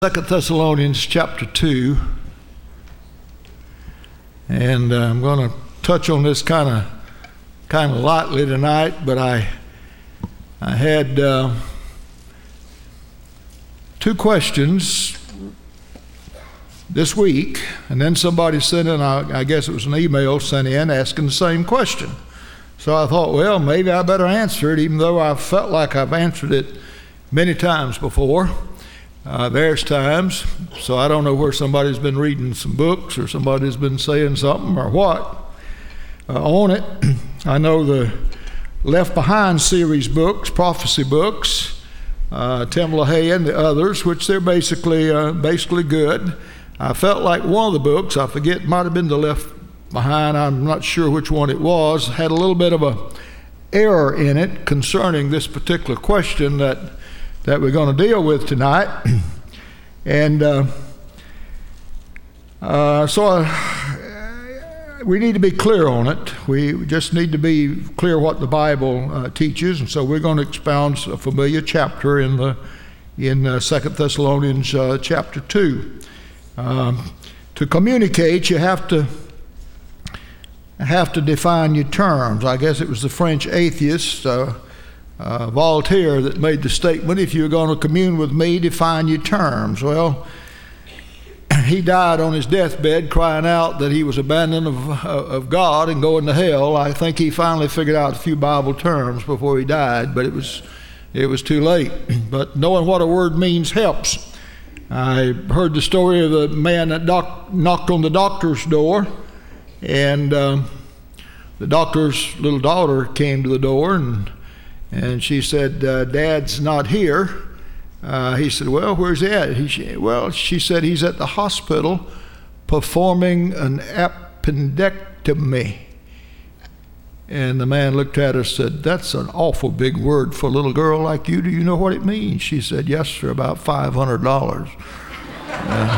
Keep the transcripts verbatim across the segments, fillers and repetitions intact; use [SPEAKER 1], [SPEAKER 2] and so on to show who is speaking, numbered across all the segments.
[SPEAKER 1] Second Thessalonians chapter two, and uh, I'm going to touch on this kind of kind of lightly tonight, but I I had uh, two questions this week, and then somebody sent in, I, I guess it was an email sent in asking the same question. So I thought, well, maybe I better answer it, even though I felt like I've answered it many times before. Uh, there's times, so I don't know where somebody's been reading some books or somebody's been saying something or what uh, on it. I know the Left Behind series books, prophecy books, uh, Tim LaHaye and the others, which they're basically uh, basically good. I felt like one of the books, I forget, might have been the Left Behind, I'm not sure which one it was, had a little bit of a error in it concerning this particular question that that we're going to deal with tonight. And uh, uh, so uh, we need to be clear on it. We just need to be clear what the Bible uh, teaches, and so we're going to expound a familiar chapter in the in uh, Second Thessalonians uh, chapter two. Um, to communicate, you have to have to define your terms. I guess it was the French atheist uh, Uh, Voltaire that made the statement, if you're going to commune with me, define your terms. Well, he died on his deathbed crying out that he was abandoned of, of God and going to hell. I think he finally figured out a few Bible terms before he died, but it was it was too late. But knowing what a word means helps. I heard the story of the man that doc- knocked on the doctor's door, and um, the doctor's little daughter came to the door, and And she said, uh, Dad's not here. Uh, he said, well, where's he at? He, well, she said, he's at the hospital performing an appendectomy. And the man looked at her and said, that's an awful big word for a little girl like you. Do you know what it means? She said, yes, sir, about five hundred dollars. Uh,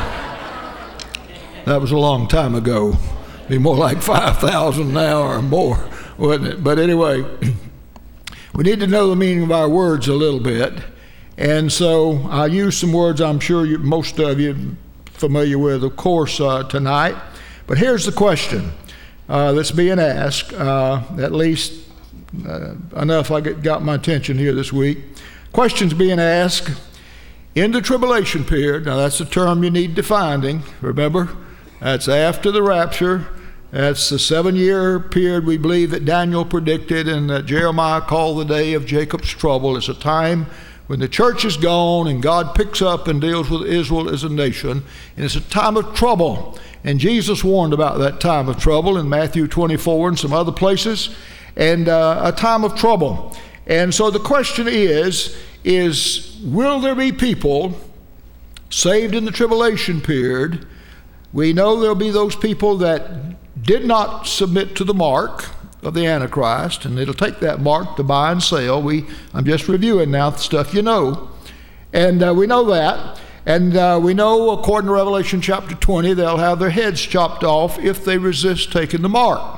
[SPEAKER 1] that was a long time ago. Be more like five thousand now or more, wouldn't it? But anyway, we need to know the meaning of our words a little bit. And so I use some words I'm sure you, most of you are familiar with, of course, uh, tonight. But here's the question uh, that's being asked, uh, at least uh, enough I get, got my attention here this week. Questions being asked, in the tribulation period, now that's a term you need defining, remember, that's after the rapture. That's the seven-year period we believe that Daniel predicted and that Jeremiah called the day of Jacob's trouble. It's a time when the church is gone and God picks up and deals with Israel as a nation. And it's a time of trouble. And Jesus warned about that time of trouble in Matthew twenty-four and some other places. And uh, a time of trouble. And so the question is, is will there be people saved in the tribulation period? We know there'll be those people that did not submit to the mark of the Antichrist, and it'll take that mark to buy and sell. We, I'm just reviewing now the stuff you know. And uh, we know that. And uh, we know, according to Revelation chapter twenty, they'll have their heads chopped off if they resist taking the mark.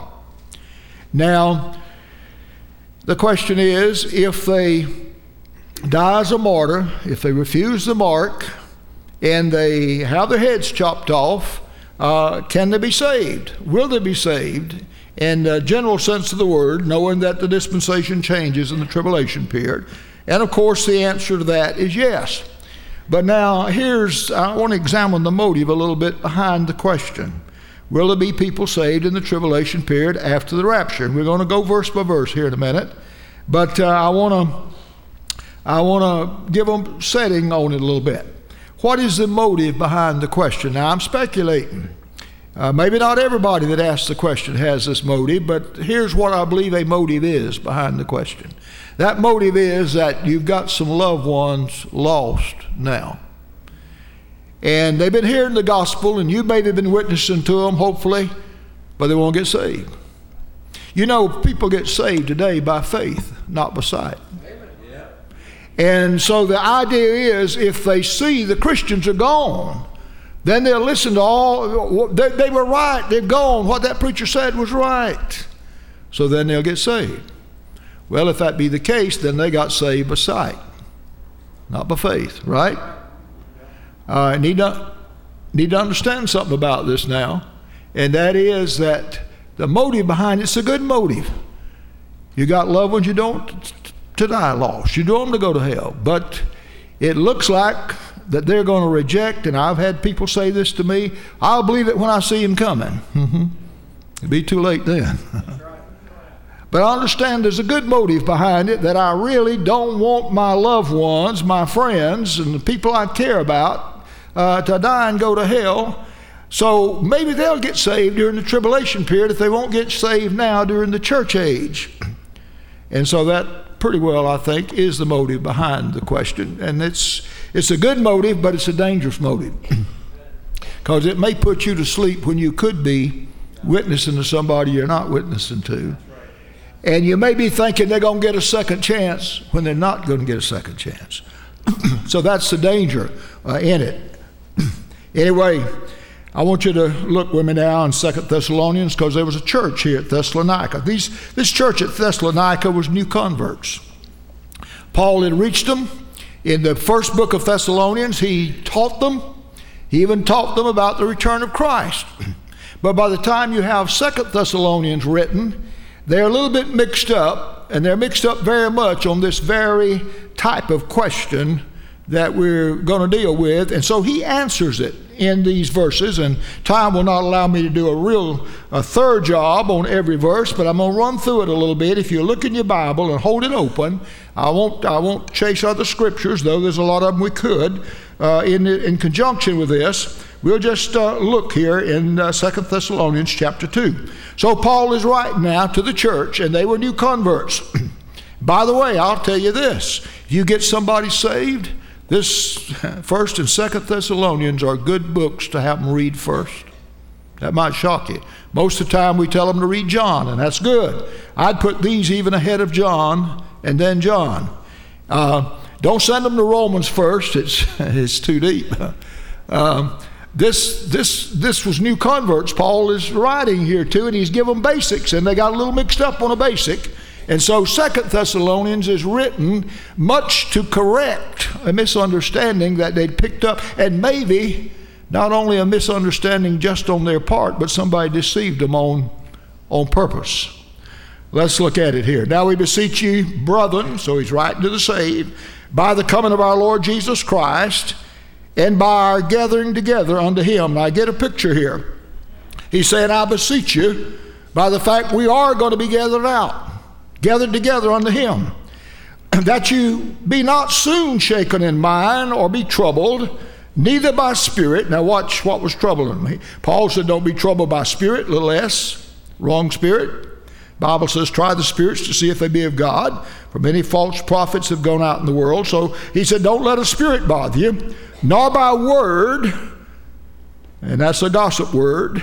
[SPEAKER 1] Now, the question is, if they die as a martyr, if they refuse the mark, and they have their heads chopped off, Uh, can they be saved? Will they be saved? In the general sense of the word, knowing that the dispensation changes in the tribulation period. And of course, the answer to that is yes. But now, here's, I want to examine the motive a little bit behind the question. Will there be people saved in the tribulation period after the rapture? And we're going to go verse by verse here in a minute. But uh, I want to I want to give a setting on it a little bit. What is the motive behind the question? Now, I'm speculating. Uh, maybe not everybody that asks the question has this motive, but here's what I believe a motive is behind the question. That motive is that you've got some loved ones lost now. And they've been hearing the gospel, and you've maybe been witnessing to them, hopefully, but they won't get saved. You know, people get saved today by faith, not by sight. And so the idea is, if they see the Christians are gone, then they'll listen to all, they, they were right, they're gone, what that preacher said was right. So then they'll get saved. Well, if that be the case, then they got saved by sight, not by faith, right? Uh, need to, need to understand something about this now, and that is that the motive behind it's a good motive. You got loved ones you don't to die lost. You don't want them to go to hell. But it looks like that they're going to reject, and I've had people say this to me, I'll believe it when I see him coming. Mm-hmm. It'll be too late then. But I understand there's a good motive behind it, that I really don't want my loved ones, my friends, and the people I care about uh, to die and go to hell. So maybe they'll get saved during the tribulation period if they won't get saved now during the church age. And so that pretty well, I think, is the motive behind the question. And it's it's a good motive, but it's a dangerous motive. Because it may put you to sleep when you could be witnessing to somebody you're not witnessing to. And you may be thinking they're going to get a second chance when they're not going to get a second chance. So that's the danger uh, in it. Anyway, I want you to look with me now in Second Thessalonians, because there was a church here at Thessalonica. These, this church at Thessalonica was new converts. Paul had reached them. In the first book of Thessalonians, he taught them. He even taught them about the return of Christ. But by the time you have Second Thessalonians written, they're a little bit mixed up, and they're mixed up very much on this very type of question that we're going to deal with. And so he answers it in these verses, and time will not allow me to do a real a third job on every verse, but I'm going to run through it a little bit. If you look in your Bible and hold it open, I won't I won't chase other scriptures, though there's a lot of them we could uh, in in conjunction with this. We'll just uh, look here in uh, Second Thessalonians chapter two. So Paul is writing now to the church, and they were new converts. By the way, I'll tell you this: if you get somebody saved, this First and Second Thessalonians are good books to have them read first. That might shock you. Most of the time we tell them to read John, and that's good. I'd put these even ahead of John and then John. Uh, don't send them to Romans first. It's it's too deep. Um, this this this was new converts Paul is writing here to, and he's given them basics, and they got a little mixed up on a basic. And so Second Thessalonians is written much to correct a misunderstanding that they'd picked up, and maybe not only a misunderstanding just on their part, but somebody deceived them on, on purpose. Let's look at it here. Now we beseech you, brethren, so he's writing to the saved, by the coming of our Lord Jesus Christ, and by our gathering together unto him. Now I get a picture here. He's saying, I beseech you, by the fact we are going to be gathered out, gathered together unto him, that you be not soon shaken in mind or be troubled, neither by spirit. Now watch what was troubling me. Paul said don't be troubled by spirit, little s, wrong spirit. Bible says try the spirits to see if they be of God, for many false prophets have gone out in the world. So he said don't let a spirit bother you, nor by word, and that's a gossip word,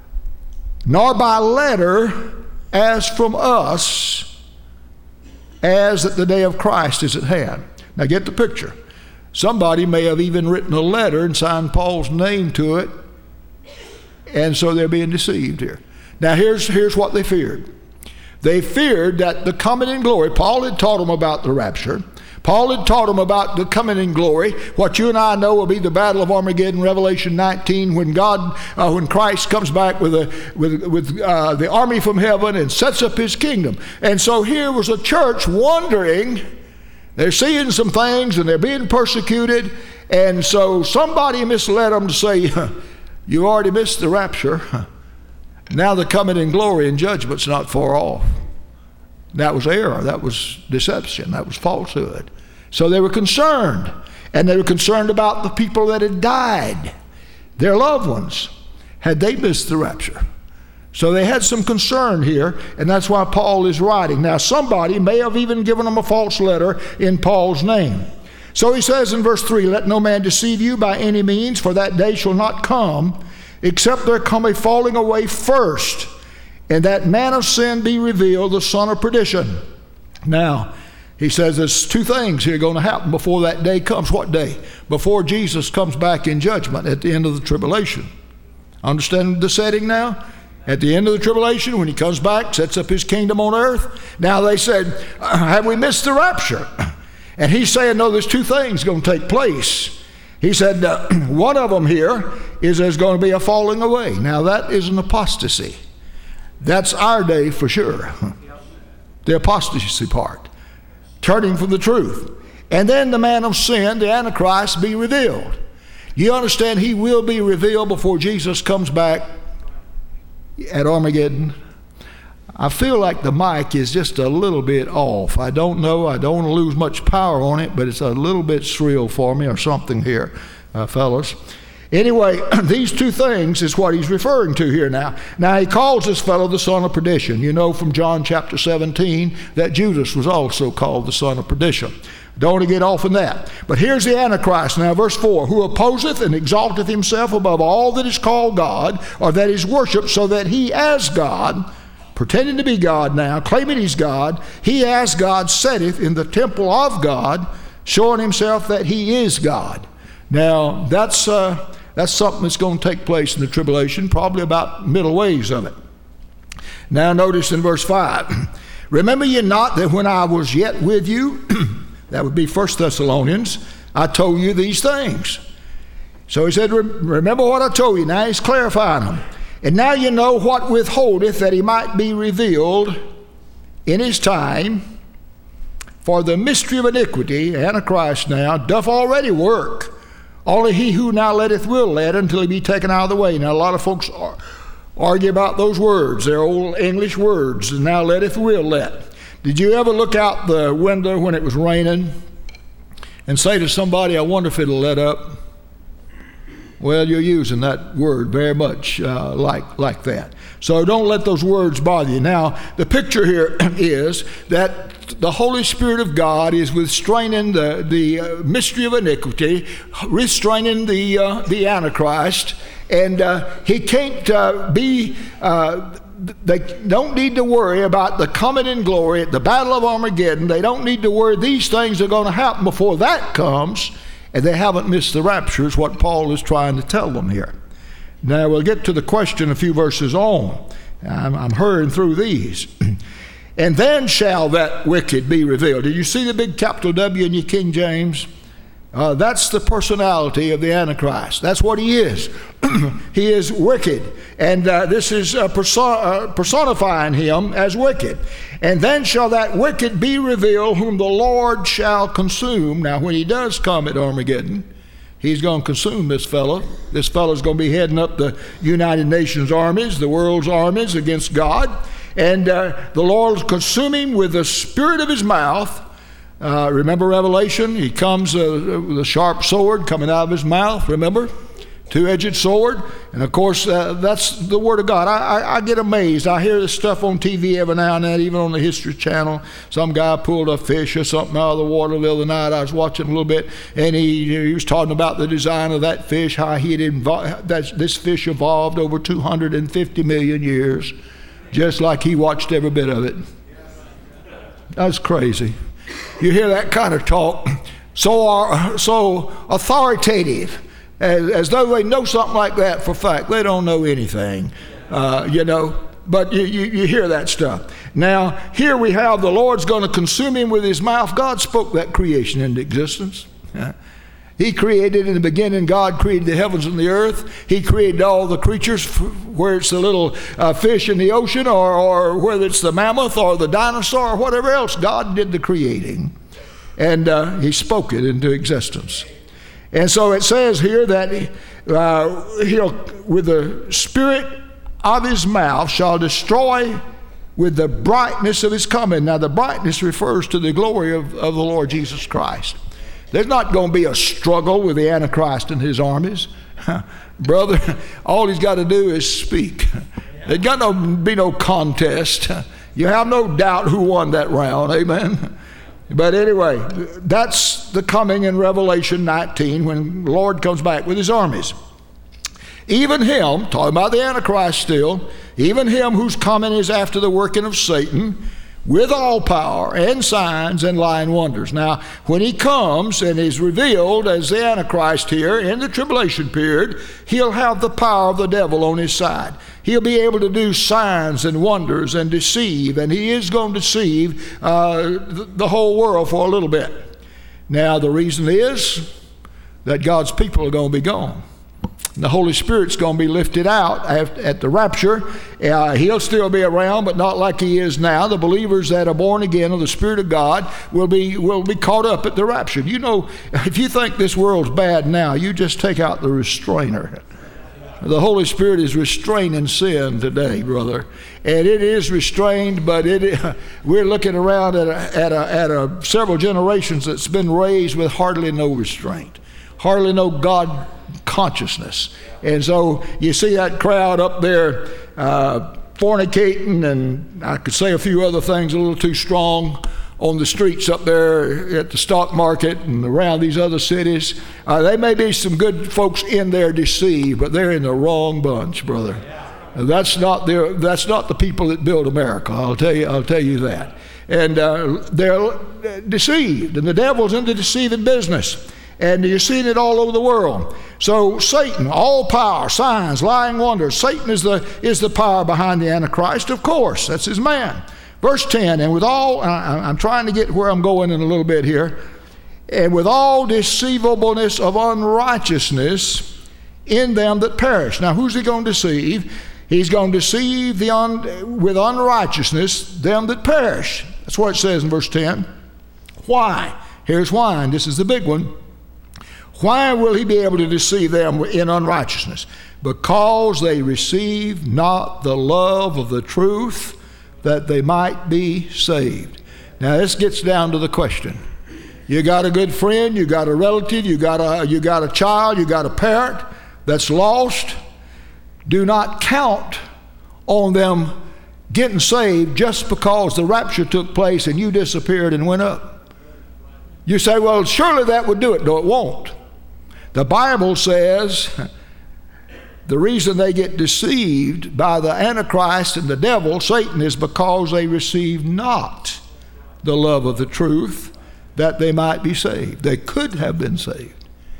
[SPEAKER 1] nor by letter as from us, as that the day of Christ is at hand. Now get the picture. Somebody may have even written a letter and signed Paul's name to it, and so they're being deceived here. Now here's, here's what they feared. They feared that the coming in glory, Paul had taught them about the rapture. Paul had taught them about the coming in glory, what you and I know will be the battle of Armageddon, Revelation nineteen, when God, uh, when Christ comes back with a with with uh, the army from heaven and sets up his kingdom. And so here was a church wondering, they're seeing some things and they're being persecuted, and so somebody misled them to say, you already missed the rapture. Now the coming in glory and judgment's not far off. That was error. That was deception. That was falsehood. So they were concerned. And they were concerned about the people that had died, their loved ones. Had they missed the rapture? So they had some concern here, and that's why Paul is writing. Now somebody may have even given them a false letter in Paul's name. So he says in verse three, let no man deceive you by any means, for that day shall not come, except there come a falling away first, and that man of sin be revealed, the son of perdition. Now, he says there's two things here going to happen before that day comes. What day? Before Jesus comes back in judgment at the end of the tribulation. Understand the setting now? At the end of the tribulation, when he comes back, sets up his kingdom on earth. Now they said, have we missed the rapture? And he's saying, no, there's two things going to take place. He said, uh, one of them here is there's going to be a falling away. Now, that is an apostasy. That's our day for sure. The apostasy part. Turning from the truth. And then the man of sin, the Antichrist, be revealed. You understand he will be revealed before Jesus comes back at Armageddon? I feel like the mic is just a little bit off. I don't know. I don't want to lose much power on it, but it's a little bit shrill for me or something here, uh, fellas. Anyway, these two things is what he's referring to here now. Now, he calls this fellow the son of perdition. You know from John chapter seventeen that Judas was also called the son of perdition. Don't want to get off on that. But here's the Antichrist now, verse four, who opposeth and exalteth himself above all that is called God, or that is worshipped, so that he as God, pretending to be God now, claiming he's God, he as God sitteth in the temple of God, showing himself that he is God. Now, that's uh, that's something that's going to take place in the tribulation, probably about middle ways of it. Now, notice in verse five, remember ye not that when I was yet with you, that would be First Thessalonians, I told you these things. So he said, remember what I told you. Now he's clarifying them. And now you know what withholdeth, that he might be revealed in his time. For the mystery of iniquity, Antichrist now, doth already work. Only he who now letteth will let until he be taken out of the way. Now a lot of folks argue about those words. They're old English words. And now letteth will let. Did you ever look out the window when it was raining and say to somebody, I wonder if it'll let up? Well, you're using that word very much uh, like, like that. So don't let those words bother you. Now, the picture here is that the Holy Spirit of God is restraining the, the uh, mystery of iniquity, restraining the, uh, the Antichrist, and uh, he can't uh, be... Uh, They don't need to worry about the coming in glory at the Battle of Armageddon. They don't need to worry. These things are going to happen before that comes, and they haven't missed the rapture, is what Paul is trying to tell them here. Now, we'll get to the question a few verses on. I'm, I'm hurrying through these. And then shall that wicked be revealed. Did you see the big capital W in your King James? Uh, that's the personality of the Antichrist. That's what he is. He is wicked. And uh, this is uh, perso- uh, personifying him as wicked. And then shall that wicked be revealed, whom the Lord shall consume. Now, when he does come at Armageddon, he's going to consume this fellow. This fellow's going to be heading up the United Nations armies, the world's armies against God. And uh, the Lord will consume him with the spirit of his mouth. Uh, remember Revelation? He comes uh, with a sharp sword coming out of his mouth, remember? Two-edged sword. And of course, uh, that's the Word of God. I, I, I get amazed. I hear this stuff on T V every now and then, even on the History Channel. Some guy pulled a fish or something out of the water the other night. I was watching a little bit, and he, he was talking about the design of that fish, how he had involved, that this fish evolved over two hundred fifty million years, just like he watched every bit of it. That's crazy. You hear that kind of talk, so are, so authoritative, as, as though they know something like that for fact. They don't know anything, uh, you know, but you, you, you hear that stuff. Now, here we have the Lord's going to consume him with his mouth. God spoke that creation into existence. Yeah. He created in the beginning, God created the heavens and the earth. He created all the creatures, where it's the little uh, fish in the ocean, or, or whether it's the mammoth or the dinosaur or whatever else. God did the creating, and uh, he spoke it into existence. And so it says here that uh, he'll, with the spirit of his mouth, shall destroy with the brightness of his coming. Now, the brightness refers to the glory of, of the Lord Jesus Christ. There's not going to be a struggle with the Antichrist and his armies. Brother, all he's got to do is speak. There's got to be no contest. You have no doubt who won that round. Amen. But anyway, that's the coming in Revelation nineteen when the Lord comes back with his armies. Even him, talking about the Antichrist still, even him whose coming is after the working of Satan, with all power and signs and lying wonders. Now, when he comes and is revealed as the Antichrist here in the tribulation period, he'll have the power of the devil on his side. He'll be able to do signs and wonders and deceive, and he is going to deceive uh, the whole world for a little bit. Now, the reason is that God's people are going to be gone. And the Holy Spirit's going to be lifted out at the rapture. Uh, he'll still be around, but not like he is now. The believers that are born again of the Spirit of God will be will be caught up at the rapture. You know, if you think this world's bad now, you just take out the restrainer. The Holy Spirit is restraining sin today, brother. And it is restrained, but it we're looking around at a, at a, at a several generations that's been raised with hardly no restraint, hardly no God consciousness. And so you see that crowd up there uh, fornicating, and I could say a few other things a little too strong on the streets up there at the stock market and around these other cities. Uh, there may be some good folks in there deceived, but they're in the wrong bunch, brother. That's not their, that's not the people that build America. I'll tell you. I'll tell you that. And uh, they're deceived, and the devil's in the deceiving business. And you're seeing it all over the world. So Satan, all power, signs, lying wonders. Satan is the is the power behind the Antichrist, of course. That's his man. Verse ten, and with all, I, I'm trying to get where I'm going in a little bit here. And with all deceivableness of unrighteousness in them that perish. Now, who's he going to deceive? He's going to deceive the un, with unrighteousness them that perish. That's what it says in verse ten. Why? Here's why, and this is the big one. Why will he be able to deceive them in unrighteousness? Because they receive not the love of the truth, that they might be saved. Now this gets down to the question. You got a good friend, you got a relative, you got a you got a child, you got a parent that's lost. Do not count on them getting saved just because the rapture took place and you disappeared and went up. You say, well, surely that would do it. No, it won't. The Bible says the reason they get deceived by the Antichrist and the devil, Satan, is because they receive not the love of the truth, that they might be saved. They could have been saved.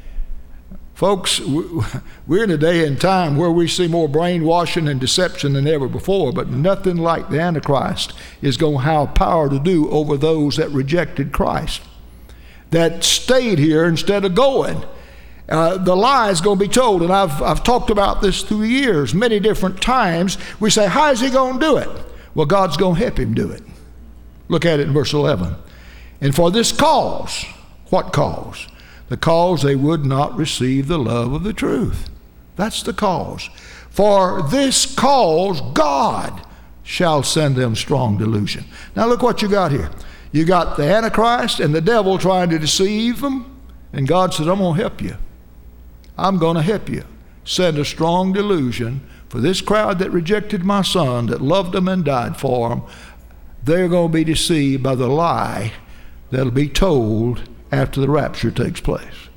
[SPEAKER 1] Folks, we're in a day and time where we see more brainwashing and deception than ever before, but nothing like the Antichrist is going to have power to do over those that rejected Christ, that stayed here instead of going. Uh, the lie is going to be told, and I've, I've talked about this through the years many different times. We say, how is he going to do it? Well, God's going to help him do it. Look at it in verse eleven. And for this cause, what cause? The cause they would not receive the love of the truth. That's the cause. For this cause, God shall send them strong delusion. Now look what you got here. You got the Antichrist and the devil trying to deceive them, and God says, I'm going to help you. I'm going to help you. Send a strong delusion for this crowd that rejected my son, that loved him and died for him. They're going to be deceived by the lie that'll be told after the rapture takes place.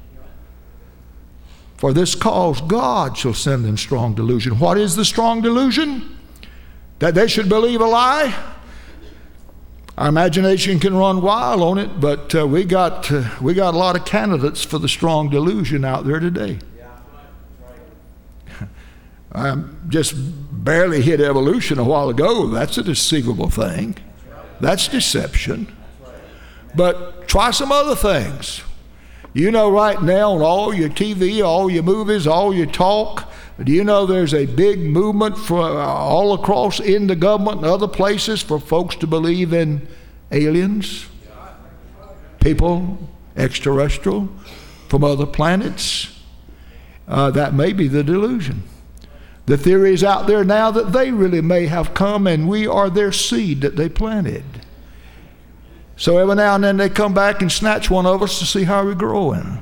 [SPEAKER 1] For this cause, God shall send them strong delusion. What is the strong delusion? That they should believe a lie? Our imagination can run wild on it, but uh, we got uh, we got a lot of candidates for the strong delusion out there today. I just barely hit evolution a while ago. That's a deceivable thing. That's deception. But try some other things. You know, right now on all your T V, all your movies, all your talk, do you know there's a big movement for uh, all across in the government and other places for folks to believe in aliens, people, extraterrestrial, from other planets? Uh, that may be the delusion. The theory is out there now that they really may have come and we are their seed that they planted. So every now and then they come back and snatch one of us to see how we're growing.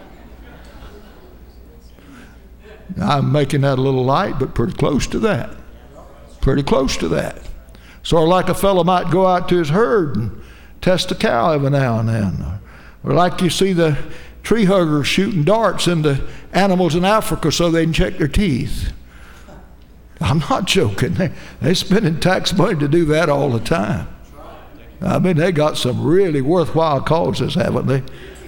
[SPEAKER 1] I'm making that a little light, but pretty close to that. Pretty close to that. Sort of like a fellow might go out to his herd and test a cow every now and then. Or like you see the tree huggers shooting darts into animals in Africa so they can check their teeth. I'm not joking. They, they're spending tax money to do that all the time. I mean, they got some really worthwhile causes, haven't they?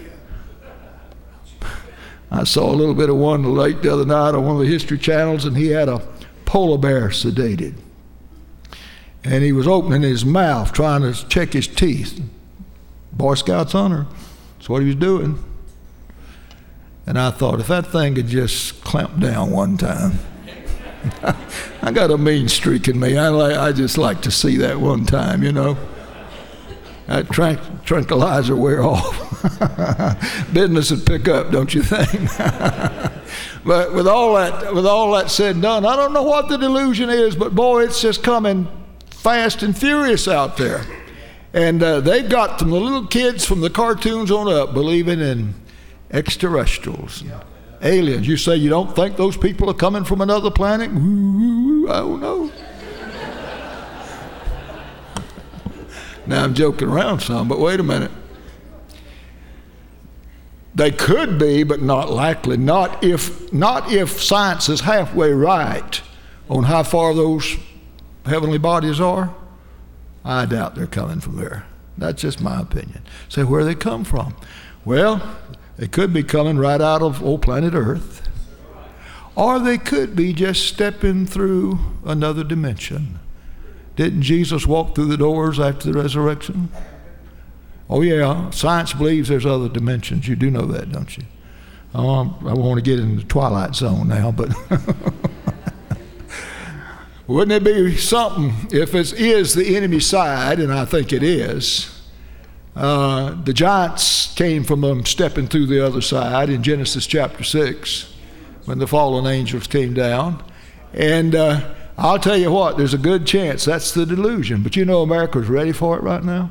[SPEAKER 1] I saw a little bit of one late the other night on one of the history channels, and he had a polar bear sedated. And he was opening his mouth, trying to check his teeth. Boy Scouts honor. That's what he was doing. And I thought, if that thing could just clamp down one time. I got a mean streak in me. I, like, I just like to see that one time, you know. That tranq- tranquilizer wear off. Business would pick up, don't you think? But with all that, with all that said and done, I don't know what the delusion is, but boy, it's just coming fast and furious out there. And uh, they've got from the little kids from the cartoons on up believing in extraterrestrials, and aliens. You say you don't think those people are coming from another planet? Ooh, I don't know. Now I'm joking around some, but wait a minute. They could be, but not likely. Not if, not if science is halfway right on how far those heavenly bodies are. I doubt they're coming from there. That's just my opinion. Say, where they come from? Well, they could be coming right out of old planet Earth. Or they could be just stepping through another dimension. Didn't Jesus walk through the doors after the resurrection? Oh, yeah. Science believes there's other dimensions. You do know that, don't you? Oh, I want to get in the twilight zone now, but wouldn't it be something if it is the enemy side, and I think it is. Uh, the giants came from them stepping through the other side in Genesis chapter six when the fallen angels came down. And uh, I'll tell you what, there's a good chance that's the delusion. But you know America's ready for it right now.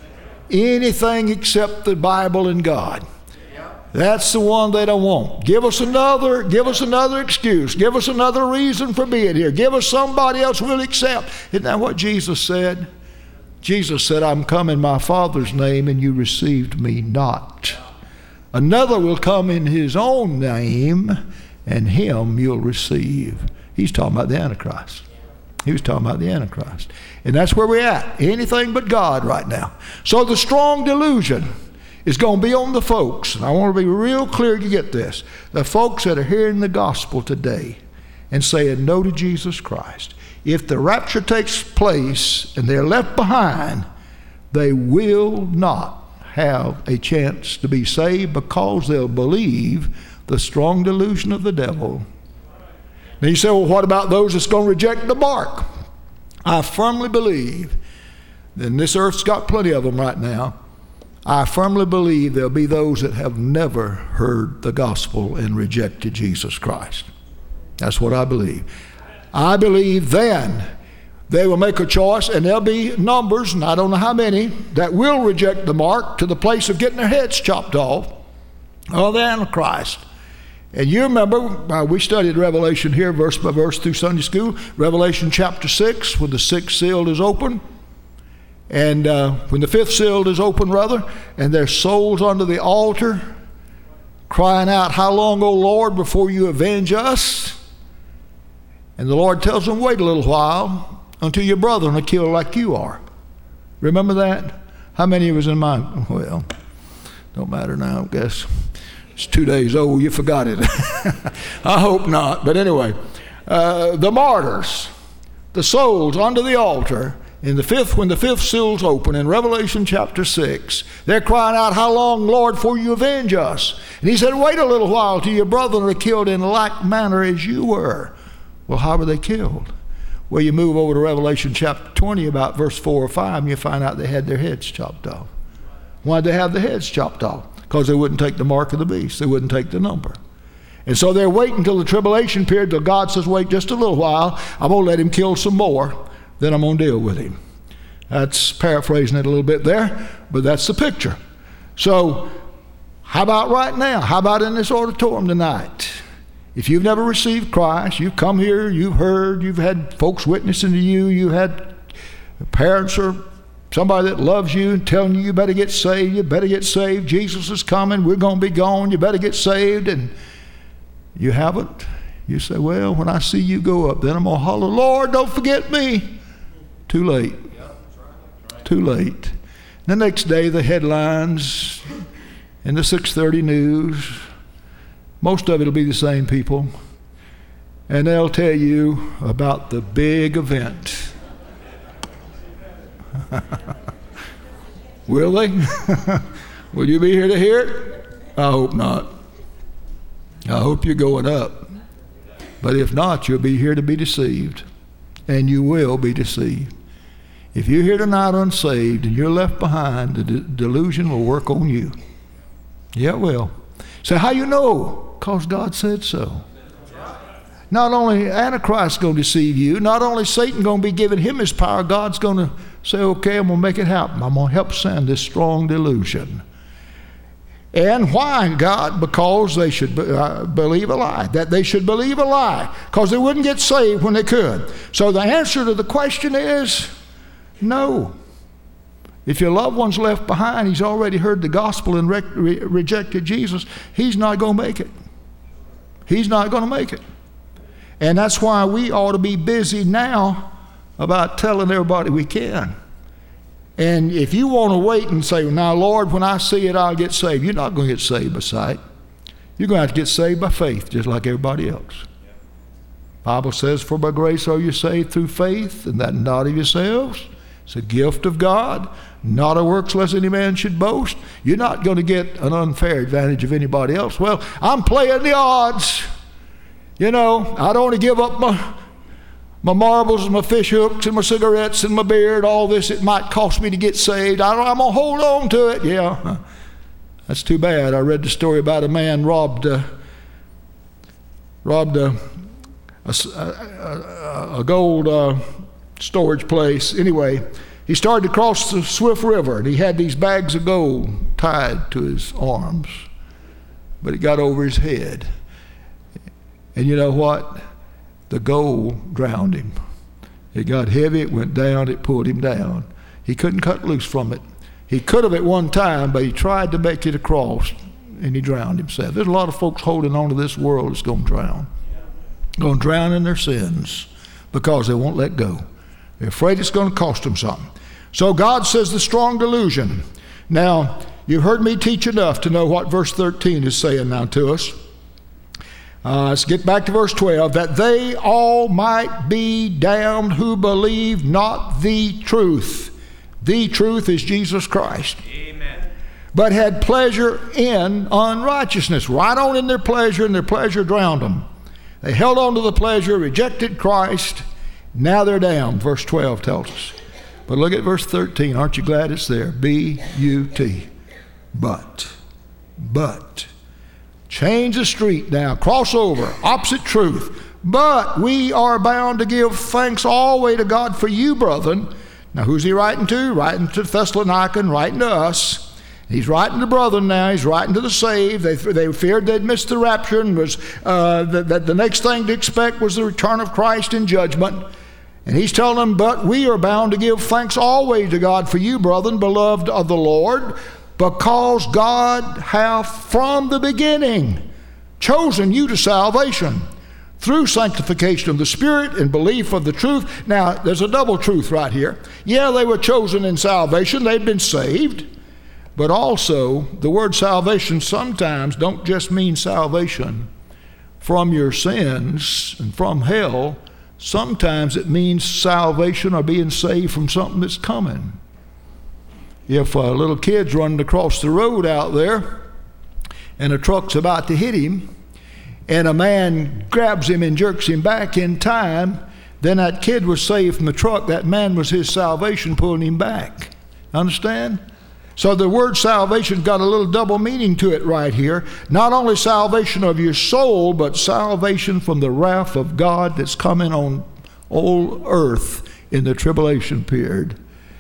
[SPEAKER 1] Anything except the Bible and God. That's the one they don't want. Give us another, give us another excuse. Give us another reason for being here. Give us somebody else we'll accept. Isn't that what Jesus said? Jesus said, I'm come in my Father's name and you received me not. Another will come in his own name and him you'll receive. He's talking about the Antichrist. He was talking about the Antichrist. And that's where we're at. Anything but God right now. So the strong delusion is going to be on the folks. And I want to be real clear you get this. The folks that are hearing the gospel today and saying no to Jesus Christ. If the rapture takes place and they're left behind, they will not have a chance to be saved because they'll believe the strong delusion of the devil. Now you say, well, what about those that's going to reject the mark? I firmly believe, and this earth's got plenty of them right now, I firmly believe there'll be those that have never heard the gospel and rejected Jesus Christ. That's what I believe. I believe then they will make a choice, and there'll be numbers, and I don't know how many, that will reject the mark to the place of getting their heads chopped off, of the Antichrist. And you remember, uh, we studied Revelation here verse by verse through Sunday school. Revelation chapter six, when the sixth seal is open. And uh, when the fifth seal is open, rather, and their souls under the altar, crying out, how long, O Lord, before you avenge us? And the Lord tells them, wait a little while until your brethren are killed like you are. Remember that? How many was in mine? Well, don't matter now, I guess. It's two days old, you forgot it. I hope not. But anyway, uh, the martyrs, the souls under the altar, in the fifth, when the fifth seal's open in Revelation chapter six, they're crying out, how long, Lord, before you avenge us? And he said, wait a little while till your brethren are killed in like manner as you were. Well, how were they killed? Well, you move over to Revelation chapter twenty, about verse four or five, and you find out they had their heads chopped off. Why'd they have their heads chopped off? Because they wouldn't take the mark of the beast. They wouldn't take the number. And so they're waiting until the tribulation period, till God says, wait just a little while. I'm going to let him kill some more. Then I'm going to deal with him. That's paraphrasing it a little bit there, but that's the picture. So how about right now? How about in this auditorium tonight? If you've never received Christ, you've come here, you've heard, you've had folks witnessing to you, you've had parents or somebody that loves you and telling you you better get saved, you better get saved, Jesus is coming, we're going to be gone, you better get saved, and you haven't. You say, well, when I see you go up, then I'm going to holler, Lord, don't forget me. Too late. Too late. The next day, the headlines in the six thirty news, most of it will be the same people, and they'll tell you about the big event. Will they? Will you be here to hear it? I hope not. I hope you're going up. But if not, you'll be here to be deceived. And you will be deceived. If you're here tonight unsaved and you're left behind, the de- delusion will work on you. Yeah, it will. So how you know? Because God said so. Not only Antichrist going to deceive you, not only Satan going to be giving him his power, God's going to say, okay, I'm going to make it happen. I'm going to help send this strong delusion. And why, God? Because they should be, uh, believe a lie. That they should believe a lie. Because they wouldn't get saved when they could. So the answer to the question is no. If your loved one's left behind, he's already heard the gospel and re- re- rejected Jesus, he's not going to make it. He's not going to make it. And that's why we ought to be busy now about telling everybody we can. And if you want to wait and say, now, Lord, when I see it, I'll get saved. You're not going to get saved by sight. You're going to have to get saved by faith, just like everybody else. The Bible says, for by grace are you saved through faith, and that not of yourselves. It's a gift of God, not of works lest any man should boast. You're not going to get an unfair advantage of anybody else. Well, I'm playing the odds. You know, I don't want to give up my my marbles and my fish hooks and my cigarettes and my beard, all this it might cost me to get saved. I don't, I'm going to hold on to it. Yeah, that's too bad. I read the story about a man robbed uh, robbed a, a, a, a gold uh, storage place. Anyway, he started to cross the Swift River, and he had these bags of gold tied to his arms, but it got over his head. And you know what? The gold drowned him. It got heavy, it went down, it pulled him down. He couldn't cut loose from it. He could have at one time, but he tried to make it across, and he drowned himself. There's a lot of folks holding on to this world that's going to drown. Going to drown in their sins because they won't let go. They're afraid it's going to cost them something. So God says the strong delusion. Now, you've heard me teach enough to know what verse thirteen is saying now to us. Uh, let's get back to verse twelve. That they all might be damned who believe not the truth. The truth is Jesus Christ.
[SPEAKER 2] Amen.
[SPEAKER 1] But had pleasure in unrighteousness. Right on in their pleasure, and their pleasure drowned them. They held on to the pleasure, rejected Christ. Now they're damned, verse twelve tells us. But look at verse thirteen. Aren't you glad it's there? B U T. But. But. Change the street now. Cross over. Opposite truth. But we are bound to give thanks always to God for you, brethren. Now who's he writing to? Writing to Thessalonica and writing to us. He's writing to brethren now. He's writing to the saved. They, they feared they'd missed the rapture, and was uh, that, that the next thing to expect was the return of Christ in judgment. And he's telling them, but we are bound to give thanks always to God for you, brethren, beloved of the Lord, because God hath from the beginning chosen you to salvation through sanctification of the Spirit and belief of the truth. Now, there's a double truth right here. Yeah, they were chosen in salvation. They'd been saved. But also, the word salvation sometimes don't just mean salvation from your sins and from hell. Sometimes it means salvation or being saved from something that's coming. If a little kid's running across the road out there and a truck's about to hit him and a man grabs him and jerks him back in time, then that kid was saved from the truck. That man was his salvation pulling him back. Understand? So the word salvation got a little double meaning to it right here. Not only salvation of your soul, but salvation from the wrath of God that's coming on all earth in the tribulation period.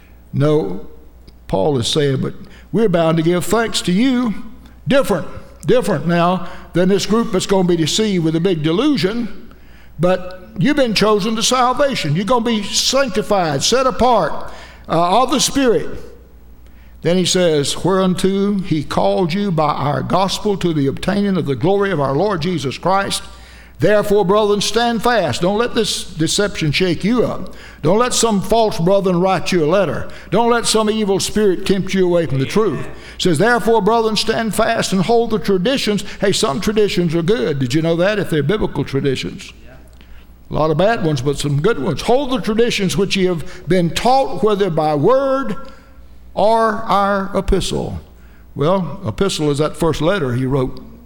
[SPEAKER 1] No, Paul is saying, but we're bound to give thanks to you. Different, different now than this group that's going to be deceived with a big delusion. But you've been chosen to salvation. You're going to be sanctified, set apart uh, of the Spirit. Then he says, whereunto he called you by our gospel to the obtaining of the glory of our Lord Jesus Christ. Therefore, brethren, stand fast. Don't let this deception shake you up. Don't let some false brethren write you a letter. Don't let some evil spirit tempt you away from the truth. It says, therefore, brethren, stand fast and hold the traditions. Hey, some traditions are good. Did you know that? If they're biblical traditions. A lot of bad ones, but some good ones. Hold the traditions which ye have been taught, whether by word or our epistle. Well, epistle is that first letter he wrote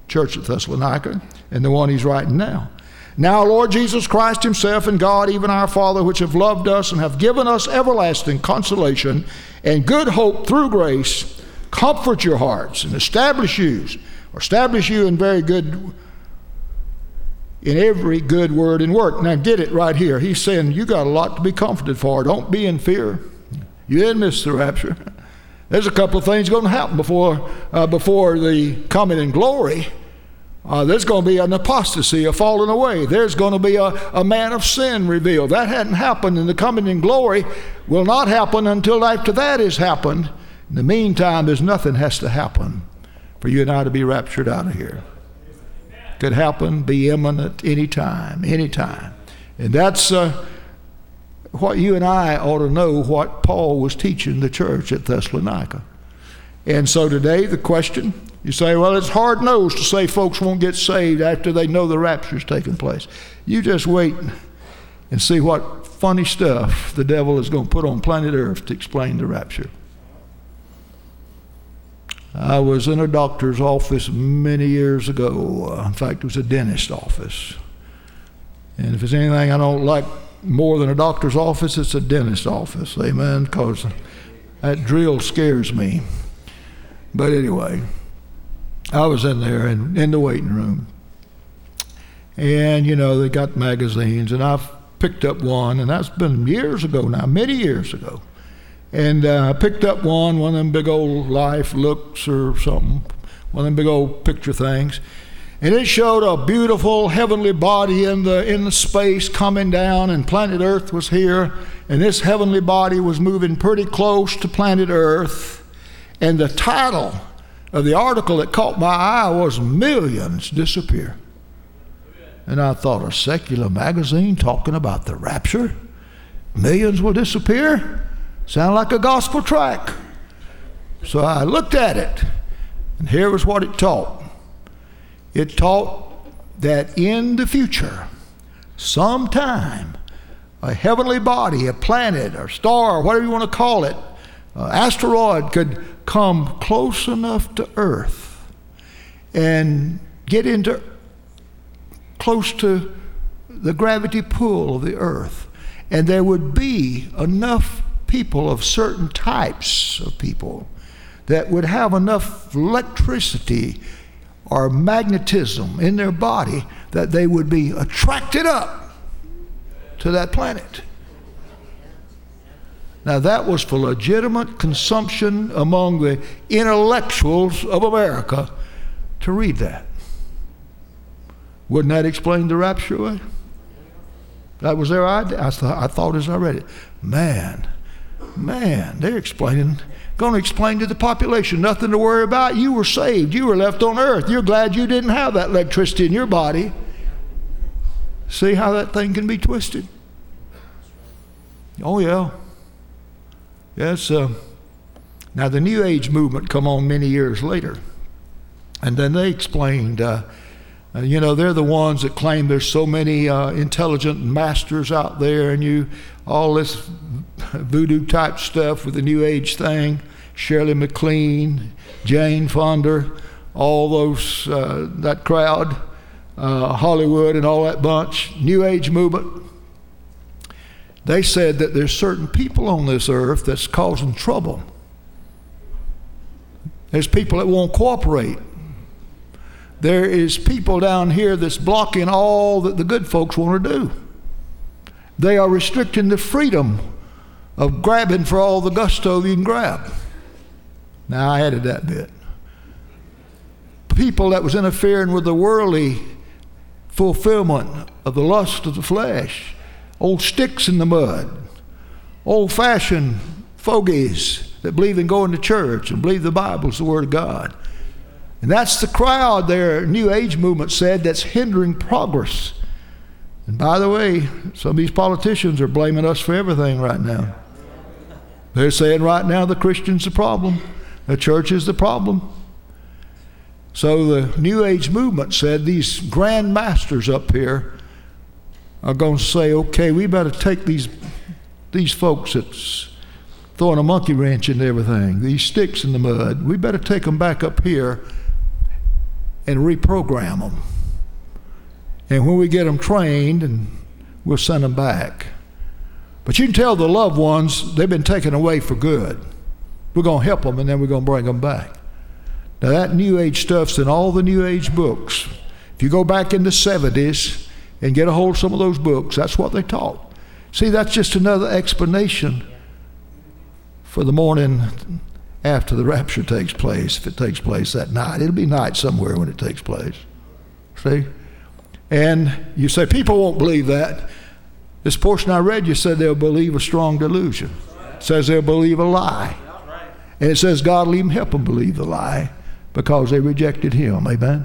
[SPEAKER 1] church at Thessalonica and the one he's writing now. Now, Lord Jesus Christ himself and God, even our Father, which have loved us and have given us everlasting consolation and good hope through grace, comfort your hearts and establish you, or establish you in very good, in every good word and work. Now get it right here. He's saying you got a lot to be comforted for. Don't be in fear. You didn't miss the rapture. There's a couple of things going to happen before uh, before the coming in glory. Uh, there's going to be an apostasy, a falling away. There's going to be a, a man of sin revealed. That hadn't happened, and the coming in glory will not happen until after that has happened. In the meantime, there's nothing has to happen for you and I to be raptured out of here. Could happen, be imminent any time, any time. And that's uh, what you and I ought to know what Paul was teaching the church at Thessalonica. And so today the question, you say, well, it's hard-nosed to say folks won't get saved after they know the rapture's taking place. You just wait and see what funny stuff the devil is going to put on planet Earth to explain the rapture. I was in a doctor's office many years ago. Uh, in fact, it was a dentist's office. And if there's anything I don't like more than a doctor's office, it's a dentist's office. Amen, because that drill scares me. But anyway, I was in there in, in the waiting room. And, you know, they got magazines, and I've picked up one, and that's been years ago now, many years ago. And I uh, picked up one, one of them big old Life Looks or something, one of them big old picture things. And it showed a beautiful heavenly body in the in the space coming down, and planet Earth was here. And this heavenly body was moving pretty close to planet Earth. And the title of the article that caught my eye was Millions Disappear. And I thought, a secular magazine talking about the rapture? Millions will disappear? Sound like a gospel tract. So I looked at it, and here was what it taught. It taught that in the future, sometime, a heavenly body, a planet, or star, or whatever you want to call it, an asteroid could come close enough to Earth and get into close to the gravity pull of the Earth, and there would be enough people of certain types of people that would have enough electricity or magnetism in their body that they would be attracted up to that planet. Now that was for legitimate consumption among the intellectuals of America to read that. Wouldn't that explain the rapture away? That was their idea. I, th- I thought as I read it, man, Man, they're explaining, going to explain to the population, nothing to worry about. You were saved. You were left on earth. You're glad you didn't have that electricity in your body. See how that thing can be twisted? Oh, yeah. Yes. Uh, now, the New Age movement come on many years later. And then they explained, uh, uh, you know, they're the ones that claim there's so many uh, intelligent masters out there, and you, all this voodoo type stuff with the New Age thing, Shirley MacLaine, Jane Fonda, all those, uh, that crowd, uh, Hollywood and all that bunch, New Age movement. They said that there's certain people on this earth that's causing trouble. There's people that won't cooperate. There is people down here that's blocking all that the good folks want to do. They are restricting the freedom of grabbing for all the gusto you can grab. Now, I added that bit. People that was interfering with the worldly fulfillment of the lust of the flesh, old sticks in the mud, old-fashioned fogies that believe in going to church and believe the Bible's the Word of God. And that's the crowd their New Age movement said that's hindering progress. And by the way, some of these politicians are blaming us for everything right now. They're saying right now the Christian's the problem. The church is the problem. So the New Age movement said these grand masters up here are going to say, okay, we better take these these folks that's throwing a monkey wrench into everything, these sticks in the mud, we better take them back up here and reprogram them. And when we get them trained, and we'll send them back. But you can tell the loved ones, they've been taken away for good. We're going to help them, and then we're going to bring them back. Now that New Age stuff's in all the New Age books. If you go back in the seventies and get a hold of some of those books, that's what they taught. See, that's just another explanation for the morning after the rapture takes place, if it takes place that night. It'll be night somewhere when it takes place. See? And you say, people won't believe that. This portion I read, you said they'll believe a strong delusion. It says they'll believe a lie. And it says God will even help them believe the lie because they rejected him. Amen?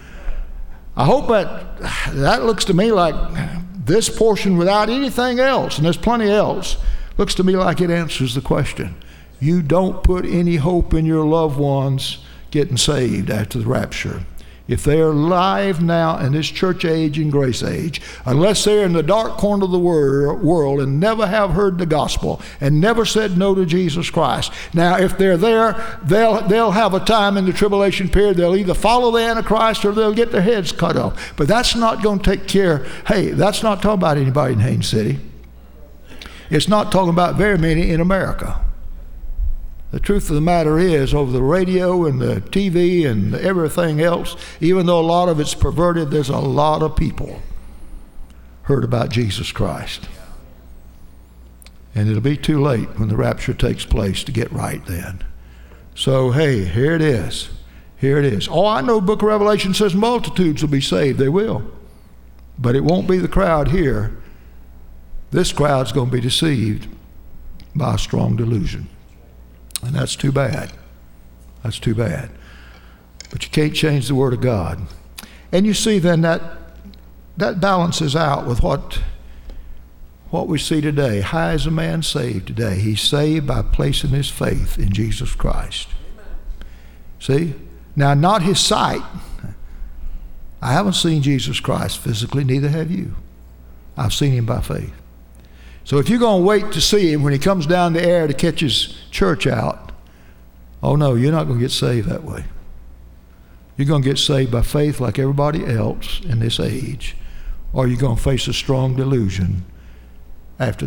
[SPEAKER 1] I hope that that looks to me like this portion without anything else, and there's plenty else, looks to me like it answers the question. You don't put any hope in your loved ones getting saved after the rapture. If they're alive now in this church age and grace age, unless they're in the dark corner of the wor- world and never have heard the gospel and never said no to Jesus Christ. Now, if they're there, they'll, they'll have a time in the tribulation period. They'll either follow the Antichrist or they'll get their heads cut off. But that's not going to take care. Hey, that's not talking about anybody in Haines City. It's not talking about very many in America. The truth of the matter is, over the radio and the T V and everything else, even though a lot of it's perverted, there's a lot of people heard about Jesus Christ. And it'll be too late when the rapture takes place to get right then. So, hey, here it is. Here it is. Oh, I know the book of Revelation says multitudes will be saved. They will. But it won't be the crowd here. This crowd's going to be deceived by a strong delusion. And that's too bad. That's too bad. But you can't change the Word of God. And you see then that that balances out with what, what we see today. How is a man saved today? He's saved by placing his faith in Jesus Christ. See? Now, not his sight. I haven't seen Jesus Christ physically, neither have you. I've seen him by faith. So if you're going to wait to see him when he comes down the air to catch his church out, oh no, you're not going to get saved that way. You're going to get saved by faith like everybody else in this age, or you're going to face a strong delusion after